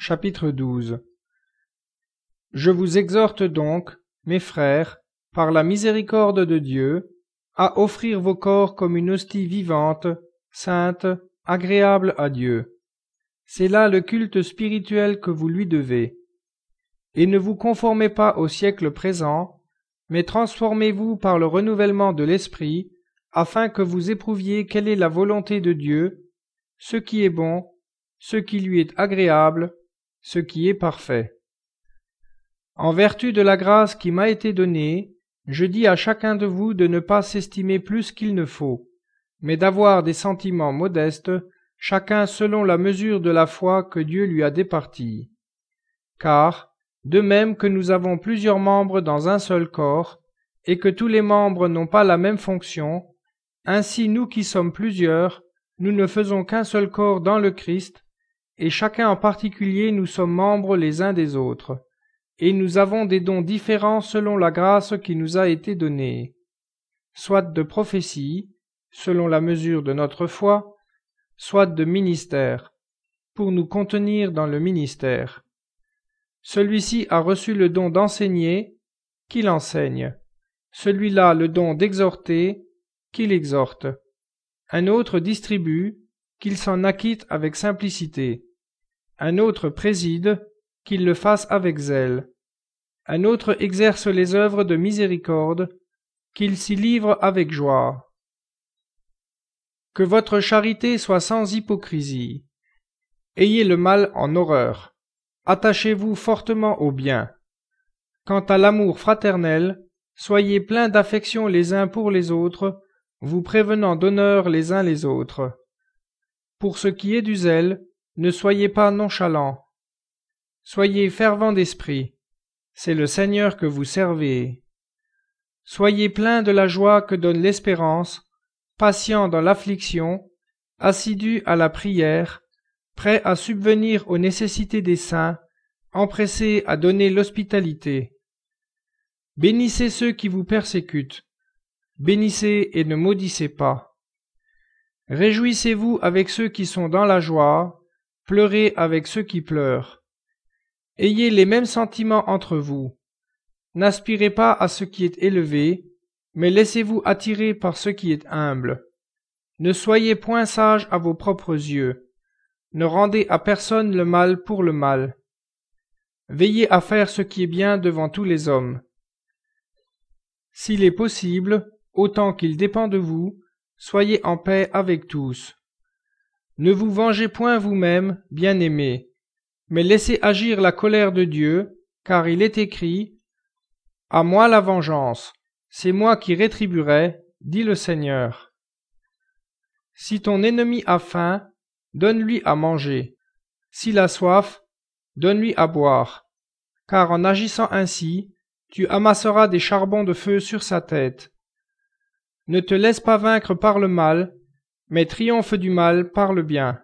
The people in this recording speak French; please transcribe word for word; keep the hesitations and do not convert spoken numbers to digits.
Chapitre douze. Je vous exhorte donc, mes frères, par la miséricorde de Dieu, à offrir vos corps comme une hostie vivante, sainte, agréable à Dieu. C'est là le culte spirituel que vous lui devez. Et ne vous conformez pas au siècle présent, mais transformez-vous par le renouvellement de l'esprit, afin que vous éprouviez quelle est la volonté de Dieu, ce qui est bon, ce qui lui est agréable, ce qui est parfait. En vertu de la grâce qui m'a été donnée, je dis à chacun de vous de ne pas s'estimer plus qu'il ne faut, mais d'avoir des sentiments modestes, chacun selon la mesure de la foi que Dieu lui a départie. Car, de même que nous avons plusieurs membres dans un seul corps, et que tous les membres n'ont pas la même fonction, ainsi nous qui sommes plusieurs, nous ne faisons qu'un seul corps dans le Christ, et chacun en particulier nous sommes membres les uns des autres, et nous avons des dons différents selon la grâce qui nous a été donnée, soit de prophétie, selon la mesure de notre foi, soit de ministère, pour nous contenir dans le ministère. Celui-ci a reçu le don d'enseigner, qu'il enseigne, celui-là le don d'exhorter, qu'il exhorte, un autre distribue, qu'il s'en acquitte avec simplicité, un autre préside, qu'il le fasse avec zèle, un autre exerce les œuvres de miséricorde, qu'il s'y livre avec joie. Que votre charité soit sans hypocrisie. Ayez le mal en horreur. Attachez-vous fortement au bien. Quant à l'amour fraternel, soyez pleins d'affection les uns pour les autres, vous prévenant d'honneur les uns les autres. Pour ce qui est du zèle, ne soyez pas nonchalants. Soyez fervents d'esprit, c'est le Seigneur que vous servez. Soyez pleins de la joie que donne l'espérance, patients dans l'affliction, assidus à la prière, prêts à subvenir aux nécessités des saints, empressés à donner l'hospitalité. Bénissez ceux qui vous persécutent, bénissez et ne maudissez pas. Réjouissez-vous avec ceux qui sont dans la joie, pleurez avec ceux qui pleurent. Ayez les mêmes sentiments entre vous. N'aspirez pas à ce qui est élevé, mais laissez-vous attirer par ce qui est humble. Ne soyez point sages à vos propres yeux. Ne rendez à personne le mal pour le mal. Veillez à faire ce qui est bien devant tous les hommes. S'il est possible, autant qu'il dépend de vous, soyez en paix avec tous. Ne vous vengez point vous-même, bien-aimés, mais laissez agir la colère de Dieu, car il est écrit « À moi la vengeance, c'est moi qui rétribuerai, dit le Seigneur. » Si ton ennemi a faim, donne-lui à manger. S'il a soif, donne-lui à boire. Car en agissant ainsi, tu amasseras des charbons de feu sur sa tête. Ne te laisse pas vaincre par le mal, mais triomphe du mal par le bien.